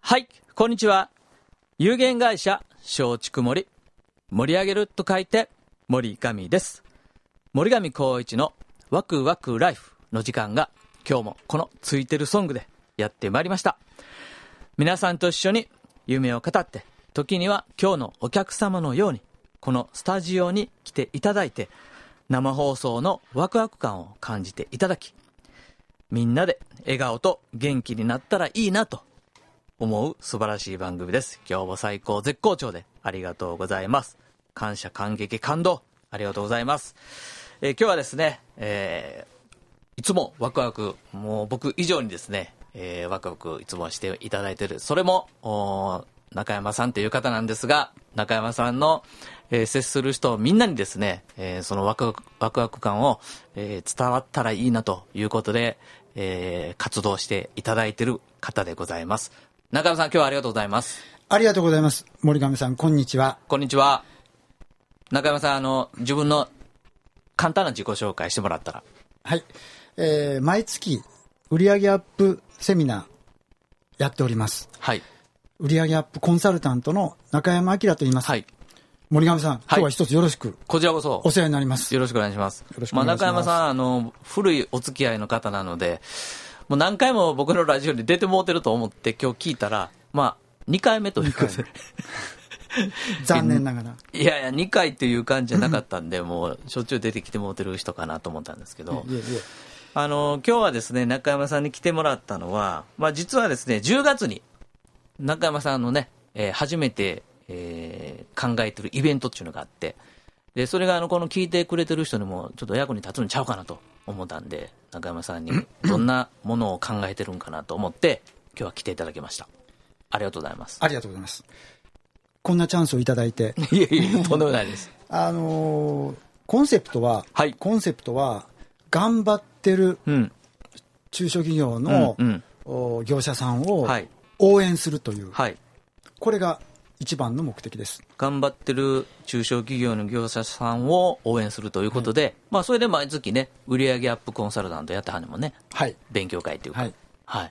はい、こんにちは。有限会社松竹森、盛り上げると書いて森上です。森上光一のワクワクライフの時間が今日もこのついてるソングでやってまいりました。皆さんと一緒に夢を語って、時には今日のお客様のようにこのスタジオに来ていただいて、生放送のワクワク感を感じていただき、みんなで笑顔と元気になったらいいなと思う素晴らしい番組です。今日も最高絶好調でありがとうございます。感謝感激感動ありがとうございます。今日はですね、いつもワクワク、もう僕以上にですね、ワクワクいつもしていただいている、それも中山さんという方なんですが、中山さんの、接する人みんなにですね、そのワクワク感を、伝わったらいいなということで、活動していただいている方でございます。中山さん、今日はありがとうございます。 ありがとうございます。森上さん、こんにちは。 こんにちは。中山さん、自分の簡単な自己紹介してもらったら。 はい、毎月売上アップセミナーやっております。 はい。 売上アップコンサルタントの中山明と言います。 はい。 森上さん、今日は一つよろしく。 こちらこそお世話になります。 よろしくお願いします。 よろしくお願いします。 中山さん、古いお付き合いの方なので、もう何回も僕のラジオに出てもうてると思って今日聞いたら、2回目というか残念ながら。 いやいや、2回という感じじゃなかったんで、もうしょっちゅう出てきてもうてる人かなと思ったんですけど、今日はですね、中山さんに来てもらったのは、実はですね、10月に中山さんのね、初めて、考えてるイベントっていうのがあって、でそれがこの聞いてくれてる人にもちょっと役に立つんちゃうかなと思ったんで、中山さんにどんなものを考えてるんかなと思って今日は来ていただきました。ありがとうございます。 ありがとうございます。こんなチャンスをいただいて。 いやいや、とんでもないです。 コンセプトは頑張ってる中小企業の、業者さんを応援するという、これが一番の目的です。 頑張ってる中小企業の業者さんを応援するということで、それで毎月ね、売上アップコンサルタントやってはんねんもんね、勉強会というか、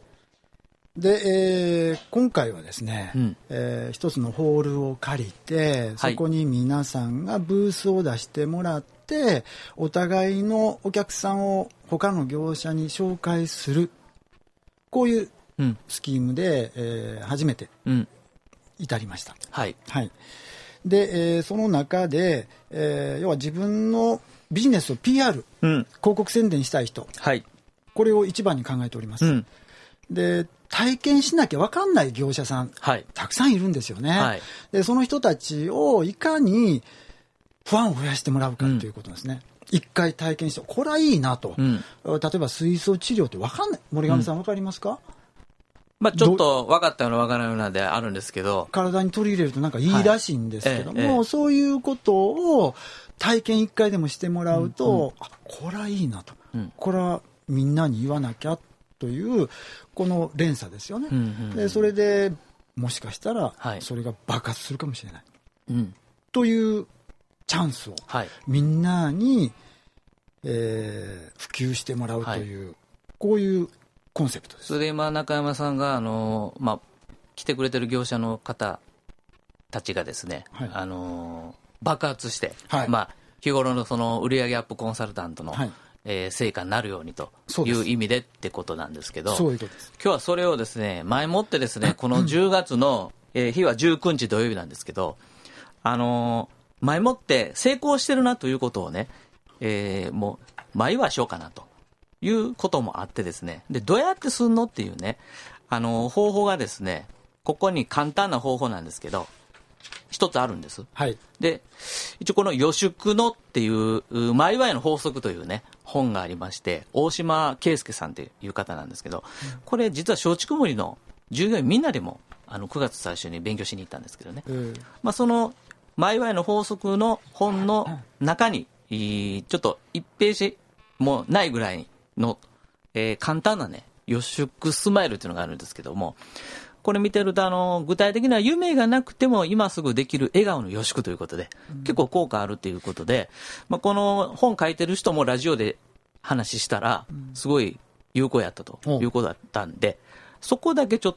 で、今回はですね、一つのホールを借りて、そこに皆さんがブースを出してもらって、お互いのお客さんを他の業者に紹介する、こういうスキームで、初めて至りました。で、その中で、要は自分のビジネスを PR、広告宣伝したい人、これを一番に考えております。で、体験しなきゃ分かんない業者さん、たくさんいるんですよね。で、その人たちをいかにファンを増やしてもらうかということですね。一回体験して、これはいいなと。例えば水素治療って分かんない。森上さん分かりますか？ ちょっと分かったような分からないようなであるんですけど、 体に取り入れるとなんかいいらしいんですけども、そういうことを体験一回でもしてもらうと、これはいいなと、これはみんなに言わなきゃというこの連鎖ですよね。でそれでもしかしたらそれが爆発するかもしれない、というチャンスをみんなに、普及してもらうという、こういうコンセプトです。 それで今中山さんが来てくれてる業者の方たちがですね、爆発して、日頃のその売上アップコンサルタントの、成果になるようにという意味でってことなんですけど、 そういうことです。 今日はそれをですね、前もってですね、この10月の、日は19日土曜日なんですけど、前もって成功してるなということをね、もう前はしようかなということもあってですね、でどうやってすんのっていうね、方法がですね、ここに簡単な方法なんですけど一つあるんです。で一応この予祝のっていう前祝いの法則というね本がありまして、大島圭介さんという方なんですけど、これ実は松竹森の従業員みんなでも9月最初に勉強しに行ったんですけどね、その前祝いの法則の本の中にちょっと1ページもないぐらいの、簡単なね予祝スマイルっていうのがあるんですけども、これ見てると具体的な夢がなくても今すぐできる笑顔の予祝ということで、結構効果あるということで、この本書いてる人もラジオで話したらすごい有効やったということだったんで、そこだけちょっと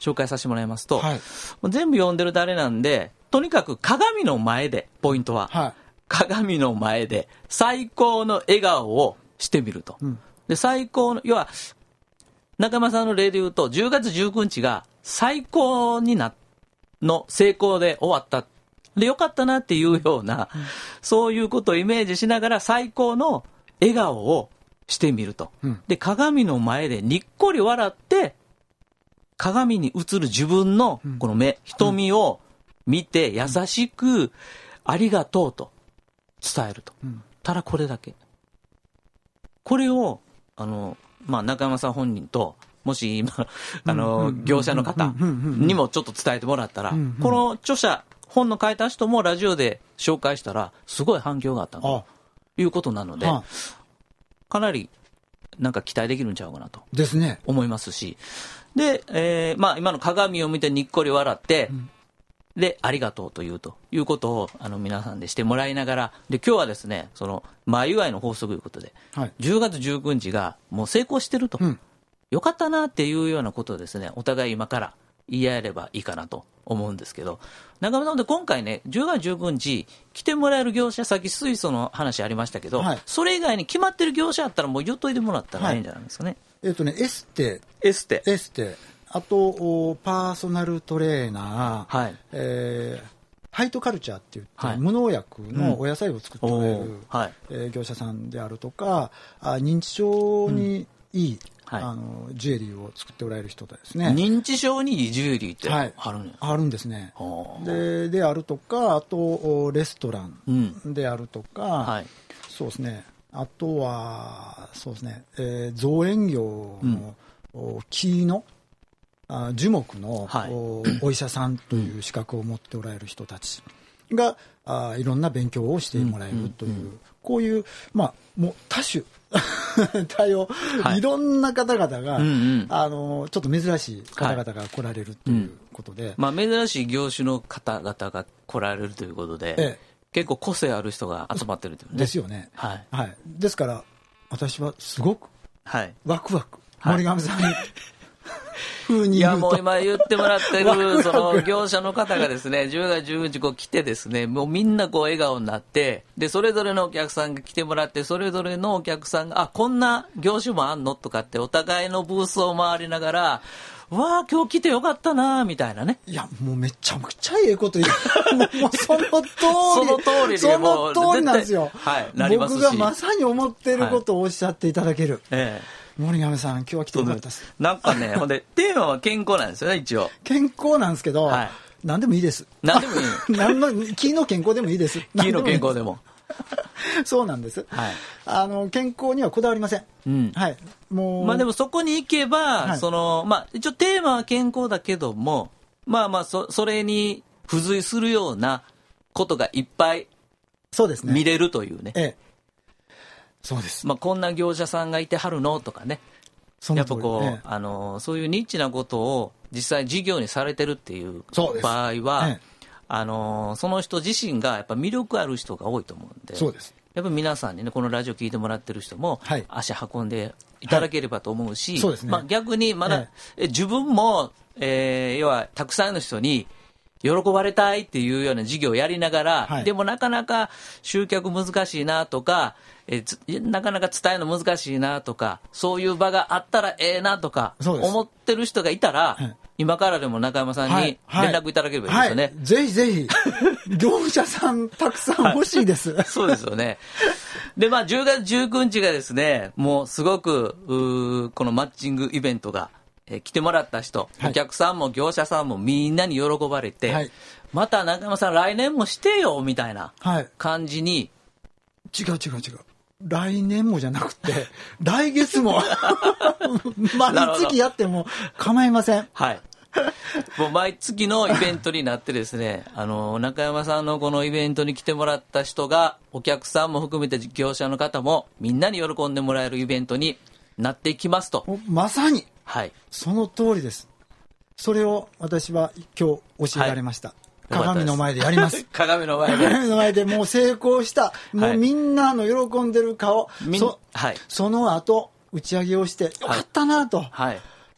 紹介させてもらいますと、 はい、 もう全部読んでるとあれなんで、とにかく鏡の前で、ポイントは、 はい、 鏡の前で最高の笑顔をしてみると。で、最高の、要は、中山さんの例で言うと、10月19日が最高の成功で終わった。で、よかったなっていうような、そういうことをイメージしながら最高の笑顔をしてみると。で、鏡の前でにっこり笑って、鏡に映る自分のこの目、瞳を見て優しくありがとうと伝えると。ただこれだけ。これを、中山さん本人と、もし今、業者の方にもちょっと伝えてもらったら、この著者、本の書いた人もラジオで紹介したら、すごい反響があったということなので、かなりなんか期待できるんちゃうかなと思いますし、で、今の鏡を見てにっこり笑って、で、ありがとうということを皆さんでしてもらいながら、で、今日はですね、その、前祝いの法則ということで、10月19日がもう成功してると、よかったなっていうようなことをですね、お互い今から言い合えればいいかなと思うんですけど、中村さんで今回ね、10月19日、来てもらえる業者、さっき水素の話ありましたけど、それ以外に決まってる業者あったらもう言っといてもらったらいいんじゃないですかね。 エステ。あと、パーソナルトレーナー、ハイトカルチャーって言って、無農薬のお野菜を作ってもらえる、業者さんであるとか、認知症にいい、ジュエリーを作っておられる人ですね。 認知症にいいジュエリーってあるんですか？ あるんですね。であるとか、あとレストランであるとか、そうですね。あとはそうですね、造園業の木の樹木のお医者さんという資格を持っておられる人たちがいろんな勉強をしてもらえるという、こういうもう多種多様、いろんな方々が、ちょっと珍しい方々が来られるということで、 珍しい業種の方々が来られるということで、結構個性ある人が集まってるというね。 ですよね。ですから私はすごくワクワク、森上さんにいや、もう今言ってもらってるその業者の方がですね、10月10日こう来てですね、もうみんなこう笑顔になって、でそれぞれのお客さんが来てもらって、それぞれのお客さんがこんな業種もあんのとかってお互いのブースを回りながら、わあ今日来てよかったなみたいなね。 いやもうめちゃくちゃええこと言うもうその通りなんですよ。 なりますし、 僕がまさに思っていることをおっしゃっていただける。森上さん、今日は来てよかったです。 なんかね、ほんで、テーマは健康なんですよね、一応。 健康なんですけど、何でもいいです。 何でもいい木の健康でもいいです。 木の健康でも。 そうなんです。健康にはこだわりません。 もう。でもそこに行けば、一応テーマは健康だけども、それに付随するようなことがいっぱい見れるというね。 そうです。 こんな業者さんがいてはるのとかね。やっぱこう、そういうニッチなことを実際事業にされてるっていう場合は、その人自身がやっぱ魅力ある人が多いと思うんで、 そうです。 やっぱ皆さんにね、このラジオ聞いてもらってる人も、足運んでいただければと思うし、逆にまだ、自分も、要はたくさんの人に喜ばれたいっていうような事業をやりながら、でもなかなか集客難しいなとか、なかなか伝えるの難しいなとか、そういう場があったらええなとか思ってる人がいたら、今からでも中山さんに連絡いただければいいですよね。 ぜひぜひ業者さんたくさん欲しいです。 そうですよね。で10月19日がですね、もうすごくこのマッチングイベントが来てもらった人、お客さんも業者さんもみんなに喜ばれて、また中山さん来年もしてよみたいな感じに、 違う来年もじゃなくて来月も毎月やっても構いません。 もう毎月のイベントになってですね、中山さんのこのイベントに来てもらった人が、お客さんも含めて業者の方もみんなに喜んでもらえるイベントになっていきますと。 まさに、その通りです。それを私は今日教えられました。鏡の前でやります。 鏡の前でもう成功した、もうみんなの喜んでる顔、その後打ち上げをしてよかったなと、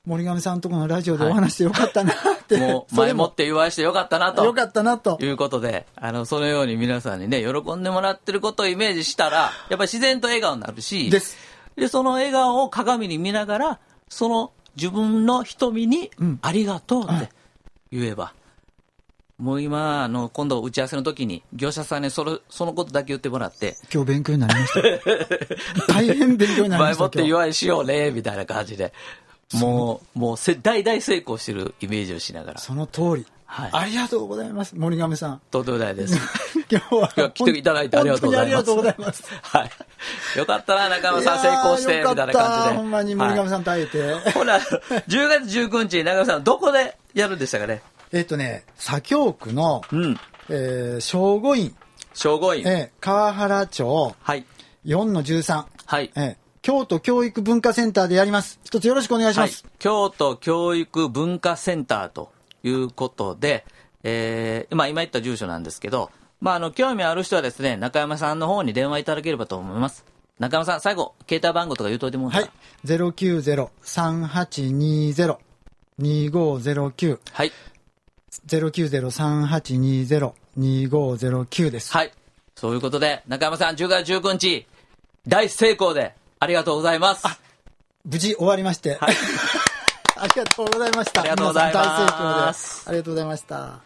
森上さんとこのラジオでお話してよかったなって。 もう、前もって言わしてよかったなと。 よかったなと。 いうことで、そのように皆さんにね、喜んでもらってることをイメージしたら、やっぱり自然と笑顔になるし、で、その笑顔を鏡に見ながら、その自分の瞳に、ありがとうって言えば、もう今、今度打ち合わせの時に、業者さんにそのことだけ言ってもらって、 今日勉強になりました。大変勉強になりました。 前もって祝いしようね、みたいな感じで。もう大大成功してるイメージをしながら。 その通り。はい。ありがとうございます、森上さん。 とんでもないです。 今日は来ていただいてありがとうございます。 ありがとうございます。 はい。よかったな、中山さん成功して、みたいな感じで。 ほんまに森上さん耐えて。 ほら、10月19日、中山さん、どこでやるんでしたかね。 左京区の、正午院。 正午院。 川原町。 はい。 4-13。 はい。 京都教育文化センターでやります。一つよろしくお願いします。 はい、京都教育文化センターということで、今言った住所なんですけど、興味ある人はですね、中山さんの方に電話いただければと思います。中山さん、最後、携帯番号とか言うといてもらって。はい。 090-3820-2509。はい。090-3820-2509 です。 はい。そういうことで、中山さん、10月19日、大成功で、ありがとうございます。 無事終わりまして。はい、ありがとうございました。 ありがとうございます。 皆さん大成功で。ありがとうございました。